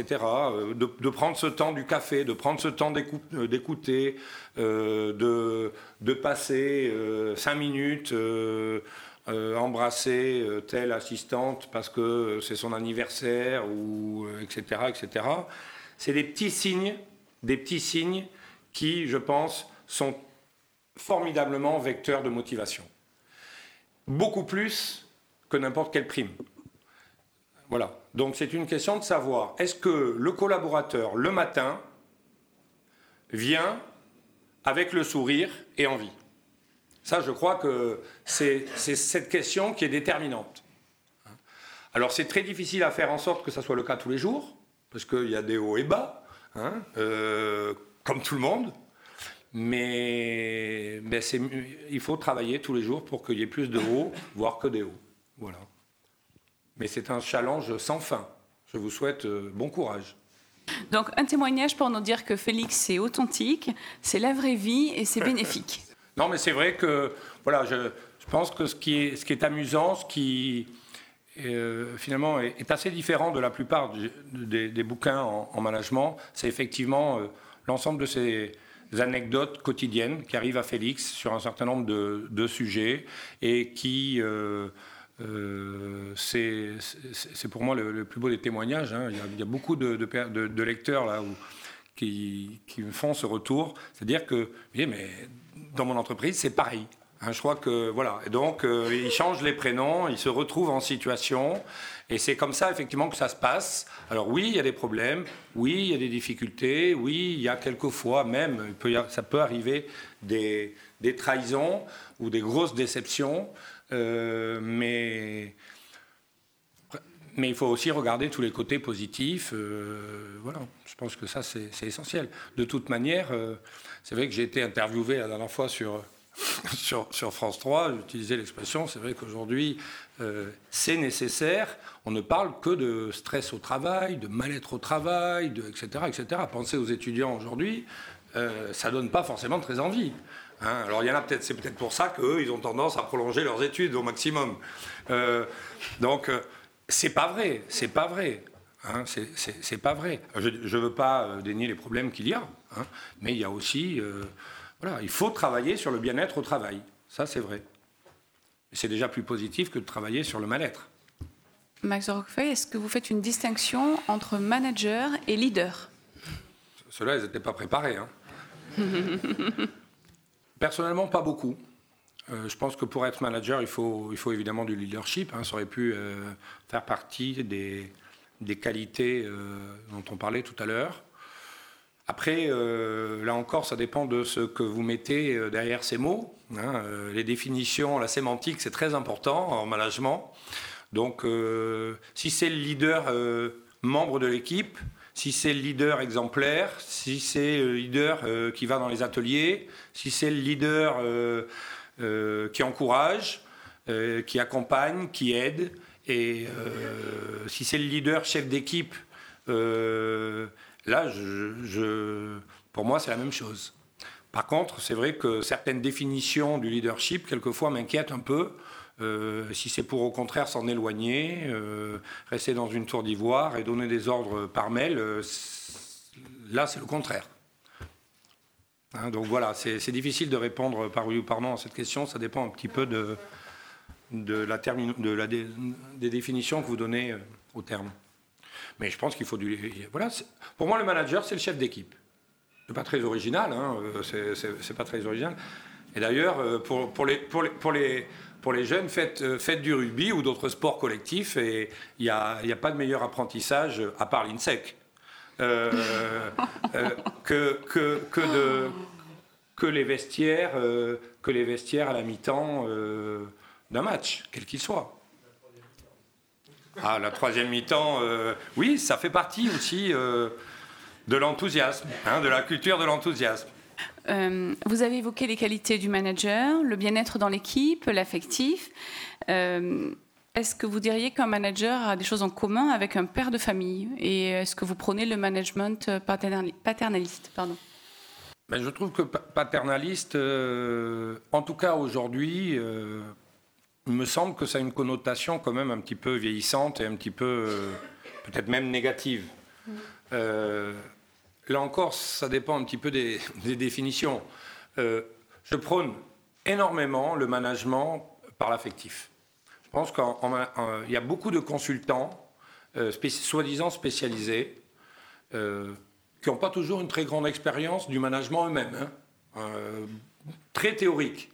de prendre ce temps du café, de prendre ce temps d'écouter, de passer 5 minutes, embrasser telle assistante parce que c'est son anniversaire, ou etc., etc. C'est des petits signes qui, je pense, sont formidablement vecteurs de motivation. Beaucoup plus que n'importe quelle prime. Voilà. Donc c'est une question de savoir, est-ce que le collaborateur, le matin, vient avec le sourire et envie ? Ça, je crois que c'est cette question qui est déterminante. Alors c'est très difficile à faire en sorte que ça soit le cas tous les jours, parce qu'il y a des hauts et bas. comme tout le monde. Mais il faut travailler tous les jours pour qu'il y ait plus de hauts, voire que des hauts. Voilà. Mais c'est un challenge sans fin. Je vous souhaite bon courage. Donc un témoignage pour nous dire que Félix, c'est authentique, c'est la vraie vie et c'est bénéfique. Non, mais c'est vrai que voilà, je pense que ce qui est amusant, ce qui finalement est assez différent de la plupart des bouquins en management, c'est effectivement l'ensemble de ces anecdotes quotidiennes qui arrivent à Félix sur un certain nombre de sujets et qui c'est pour moi le plus beau des témoignages. Hein. Il y a beaucoup de lecteurs là qui me font ce retour, c'est-à-dire que mais dans mon entreprise c'est pareil. Hein, je crois que voilà. Et donc ils changent les prénoms, ils se retrouvent en situation, et c'est comme ça effectivement que ça se passe. Alors oui, il y a des problèmes, oui, il y a des difficultés, oui, il y a quelquefois même, ça peut arriver des trahisons ou des grosses déceptions, mais il faut aussi regarder tous les côtés positifs. Voilà, je pense que ça c'est essentiel. De toute manière, c'est vrai que j'ai été interviewé la dernière fois sur France 3, j'utilisais l'expression, c'est vrai qu'aujourd'hui, c'est nécessaire. On ne parle que de stress au travail, de mal-être au travail, etc., etc. Pensez aux étudiants aujourd'hui, ça ne donne pas forcément très envie. Hein. Alors, c'est peut-être pour ça qu'eux, ils ont tendance à prolonger leurs études au maximum. Donc, c'est pas vrai, c'est pas vrai. Hein, c'est pas vrai. Je ne veux pas dénier les problèmes qu'il y a, hein, mais il y a aussi... Voilà, il faut travailler sur le bien-être au travail. Ça, c'est vrai. C'est déjà plus positif que de travailler sur le mal-être. Max Roquefeuille, est-ce que vous faites une distinction entre manager et leader ? Ceux-là, ils n'étaient pas préparés. Hein. Personnellement, pas beaucoup. Je pense que pour être manager, il faut évidemment du leadership. Hein. Ça aurait pu faire partie des qualités dont on parlait tout à l'heure. Après, là encore, ça dépend de ce que vous mettez derrière ces mots. Hein. Les définitions, la sémantique, c'est très important en management. Donc, si c'est le leader membre de l'équipe, si c'est le leader exemplaire, si c'est le leader qui va dans les ateliers, si c'est le leader qui encourage, qui accompagne, qui aide, et si c'est le leader chef d'équipe... Là, pour moi, c'est la même chose. Par contre, c'est vrai que certaines définitions du leadership, quelquefois, m'inquiètent un peu. Si c'est pour, au contraire, s'en éloigner, rester dans une tour d'ivoire et donner des ordres par mail, là, c'est le contraire. Hein, donc voilà, c'est difficile de répondre par oui ou par non à cette question. Ça dépend un petit peu des définitions que vous donnez au terme. Mais je pense qu'il faut voilà, pour moi, le manager, c'est le chef d'équipe. C'est pas très original, hein, c'est pas très original. Et d'ailleurs, pour les jeunes, faites du rugby ou d'autres sports collectifs, et il n'y a pas de meilleur apprentissage, à part l'INSEC, que les vestiaires à la mi-temps d'un match, quel qu'il soit. Ah, la troisième mi-temps, oui, ça fait partie aussi de l'enthousiasme, hein, de la culture de l'enthousiasme. Vous avez évoqué les qualités du manager, le bien-être dans l'équipe, l'affectif. Est-ce que vous diriez qu'un manager a des choses en commun avec un père de famille ? Et est-ce que vous prônez le management paternaliste ? Ben, je trouve que paternaliste, en tout cas aujourd'hui... il me semble que ça a une connotation quand même un petit peu vieillissante et un petit peu, peut-être même négative. Là encore, ça dépend un petit peu des définitions. Je prône énormément le management par l'affectif. Je pense qu'il y a beaucoup de consultants, soi-disant spécialisés, qui n'ont pas toujours une très grande expérience du management eux-mêmes, hein, très théorique.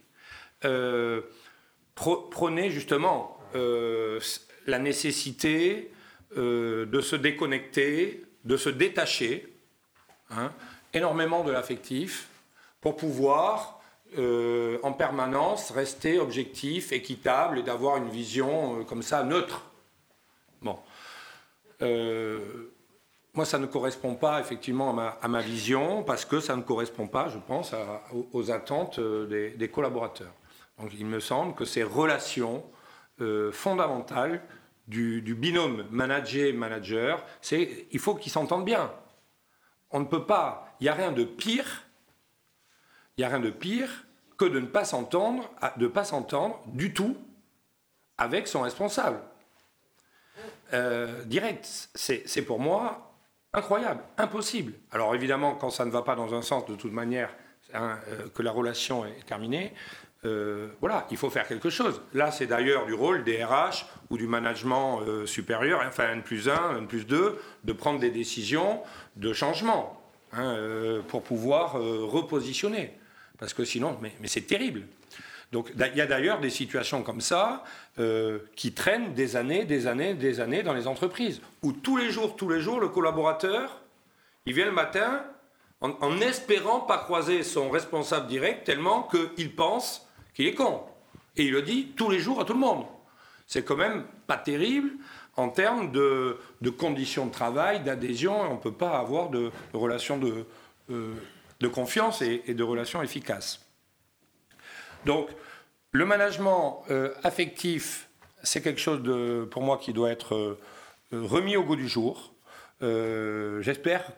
Prôner justement la nécessité de se déconnecter, de se détacher énormément de l'affectif pour pouvoir en permanence rester objectif, équitable et d'avoir une vision comme ça neutre. Bon. moi, ça ne correspond pas effectivement à ma vision, parce que ça ne correspond pas, je pense, aux attentes des collaborateurs. Donc il me semble que ces relations fondamentales du binôme manager, il faut qu'ils s'entendent bien. On ne peut pas, il n'y a rien de pire que de ne pas s'entendre, du tout avec son responsable. Direct, c'est pour moi incroyable, impossible. Alors évidemment, quand ça ne va pas dans un sens, de toute manière, que la relation est terminée, voilà, il faut faire quelque chose. Là, c'est d'ailleurs du rôle des RH ou du management supérieur, enfin N+1, N+2, de prendre des décisions de changement pour pouvoir repositionner. Parce que sinon, mais c'est terrible. Donc il y a d'ailleurs des situations comme ça qui traînent des années dans les entreprises, où tous les jours, le collaborateur, il vient le matin en espérant pas croiser son responsable direct, tellement qu'il pense qu'il est con. Et il le dit tous les jours à tout le monde. C'est quand même pas terrible en termes de conditions de travail, d'adhésion. On ne peut pas avoir de relations de confiance et de relations efficaces. Donc, le management affectif, c'est quelque chose pour moi qui doit être remis au goût du jour. Je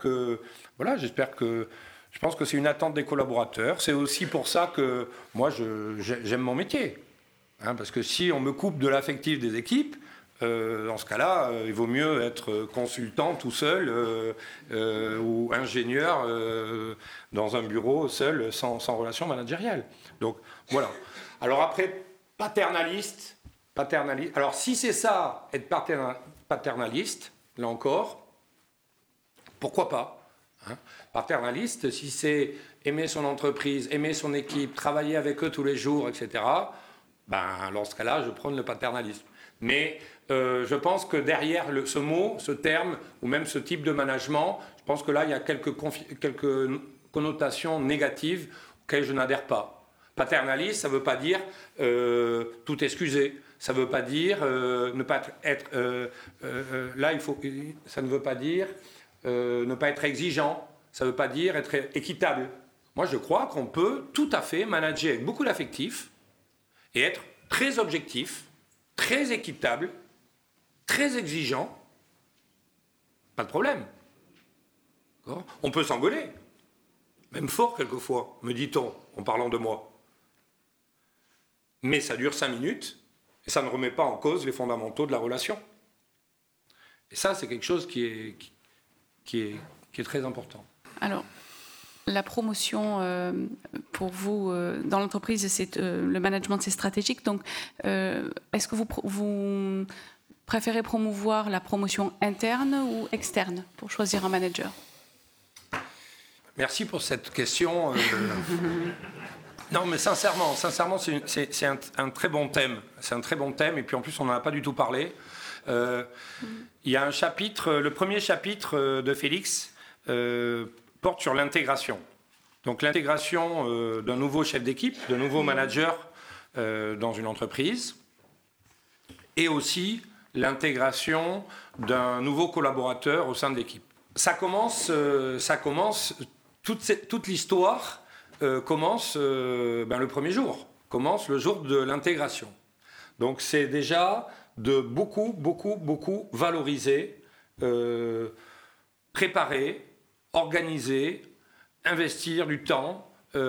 pense que c'est une attente des collaborateurs. C'est aussi pour ça que moi, j'aime mon métier. Parce que si on me coupe de l'affectif des équipes, dans ce cas-là, il vaut mieux être consultant tout seul ou ingénieur dans un bureau seul, sans relation managériale. Donc, voilà. Alors après, paternaliste. Alors si c'est ça, être paternaliste, là encore, pourquoi pas paternaliste, si c'est aimer son entreprise, aimer son équipe, travailler avec eux tous les jours, etc., dans ce cas-là, je prône le paternalisme. Mais je pense que derrière ce mot, ce terme, ou même ce type de management, je pense que là, il y a quelques connotations négatives auxquelles je n'adhère pas. Paternaliste, ça ne veut pas dire tout excuser. Ça ne veut pas dire ne pas être... ça ne veut pas dire ne pas être exigeant. Ça ne veut pas dire être équitable. Moi, je crois qu'on peut tout à fait manager avec beaucoup d'affectif et être très objectif, très équitable, très exigeant. Pas de problème. D'accord ? On peut s'engueuler. Même fort, quelquefois, me dit-on, en parlant de moi. Mais ça dure 5 minutes et ça ne remet pas en cause les fondamentaux de la relation. Et ça, c'est quelque chose qui est très important. Alors, la promotion, pour vous, dans l'entreprise, le management, c'est stratégique. Donc, est-ce que vous préférez promouvoir la promotion interne ou externe pour choisir un manager ? Merci pour cette question. Non, mais sincèrement, c'est un très bon thème. C'est un très bon thème, et puis en plus, on n'en a pas du tout parlé. Il y a un chapitre, le premier chapitre de Félix porte sur l'intégration. Donc l'intégration d'un nouveau chef d'équipe, d'un nouveau manager dans une entreprise, et aussi l'intégration d'un nouveau collaborateur au sein de l'équipe. Ça commence toute l'histoire commence le premier jour, commence le jour de l'intégration. Donc c'est déjà de beaucoup valoriser, préparer, organiser, investir du temps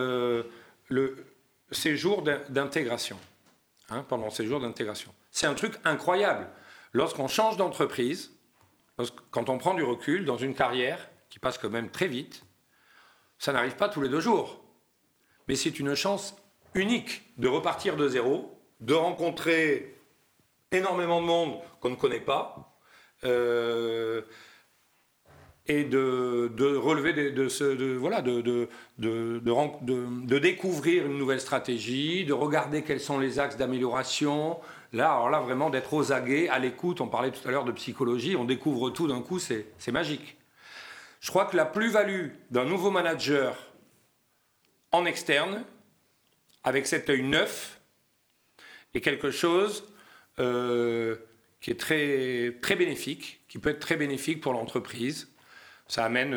ces jours d'intégration, pendant ces jours d'intégration. C'est un truc incroyable. Lorsqu'on change d'entreprise, quand on prend du recul dans une carrière qui passe quand même très vite, ça n'arrive pas tous les 2 jours. Mais c'est une chance unique de repartir de zéro, de rencontrer énormément de monde qu'on ne connaît pas, et de relever, de découvrir une nouvelle stratégie, de regarder quels sont les axes d'amélioration. Alors là, vraiment, d'être aux aguets, à l'écoute. On parlait tout à l'heure de psychologie, on découvre tout d'un coup, c'est magique. Je crois que la plus-value d'un nouveau manager en externe, avec cet œil neuf, est quelque chose qui est très, très bénéfique, qui peut être très bénéfique pour l'entreprise. Ça amène,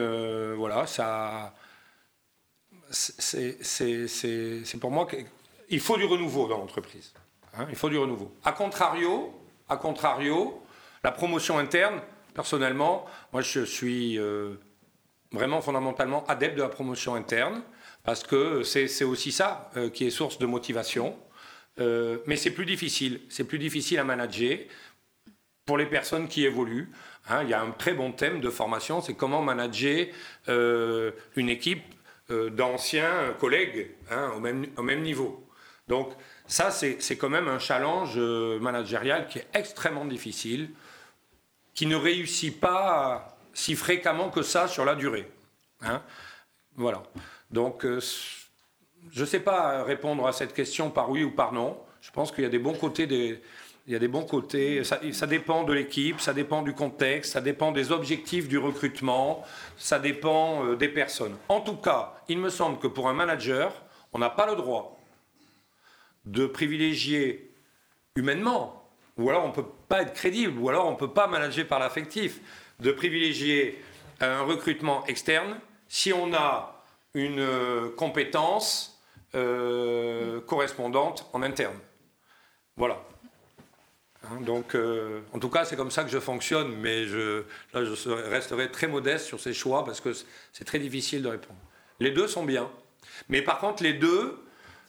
c'est pour moi qu'il faut du renouveau dans l'entreprise. Il faut du renouveau. A contrario, la promotion interne, personnellement, moi je suis vraiment fondamentalement adepte de la promotion interne, parce que c'est aussi ça qui est source de motivation. Mais c'est plus difficile à manager pour les personnes qui évoluent. Il y a un très bon thème de formation, c'est comment manager une équipe d'anciens collègues au même niveau. Donc ça, c'est quand même un challenge managérial qui est extrêmement difficile, qui ne réussit pas si fréquemment que ça sur la durée. Voilà. Donc, je ne sais pas répondre à cette question par oui ou par non. Je pense qu'il y a des bons côtés ça dépend de l'équipe, ça dépend du contexte, ça dépend des objectifs du recrutement, ça dépend des personnes. En tout cas, il me semble que pour un manager, on n'a pas le droit de privilégier humainement, ou alors on ne peut pas être crédible, ou alors on ne peut pas manager par l'affectif, de privilégier un recrutement externe si on a une compétence correspondante en interne. Voilà. Donc, en tout cas, c'est comme ça que je fonctionne, mais je resterai très modeste sur ces choix parce que c'est très difficile de répondre. Les deux sont bien, mais par contre, les deux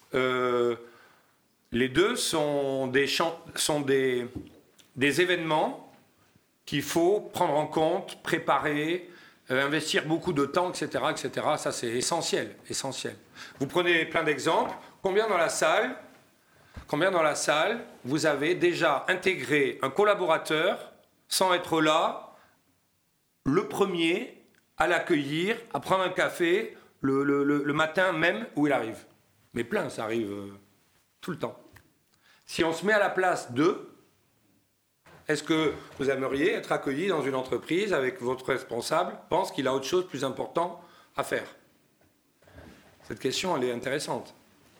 sont des événements qu'il faut prendre en compte, préparer, investir beaucoup de temps, etc., etc. Ça, c'est essentiel. Vous prenez plein d'exemples. Combien dans la salle, vous avez déjà intégré un collaborateur sans être là, le premier à l'accueillir, à prendre un café le matin même où il arrive? Mais plein, ça arrive tout le temps. Si on se met à la place d'eux, est-ce que vous aimeriez être accueilli dans une entreprise avec votre responsable pense qu'il a autre chose de plus important à faire? Cette question, elle est intéressante.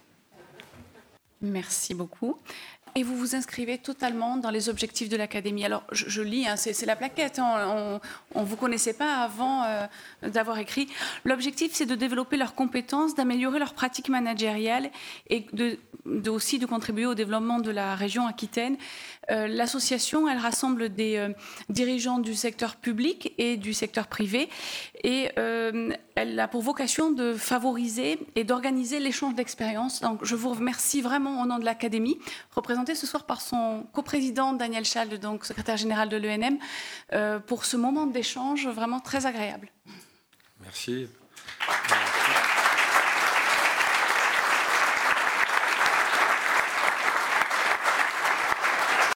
Merci beaucoup. Et vous vous inscrivez totalement dans les objectifs de l'Académie. Alors, je lis, c'est la plaquette. On ne vous connaissait pas avant d'avoir écrit. L'objectif, c'est de développer leurs compétences, d'améliorer leurs pratiques managériales et aussi de contribuer au développement de la région Aquitaine. L'association, elle rassemble des dirigeants du secteur public et du secteur privé. Et elle a pour vocation de favoriser et d'organiser l'échange d'expériences. Donc, je vous remercie vraiment au nom de l'Académie, représenté ce soir par son coprésident Daniel Schalde, donc secrétaire général de l'ENM, pour ce moment d'échange vraiment très agréable. Merci.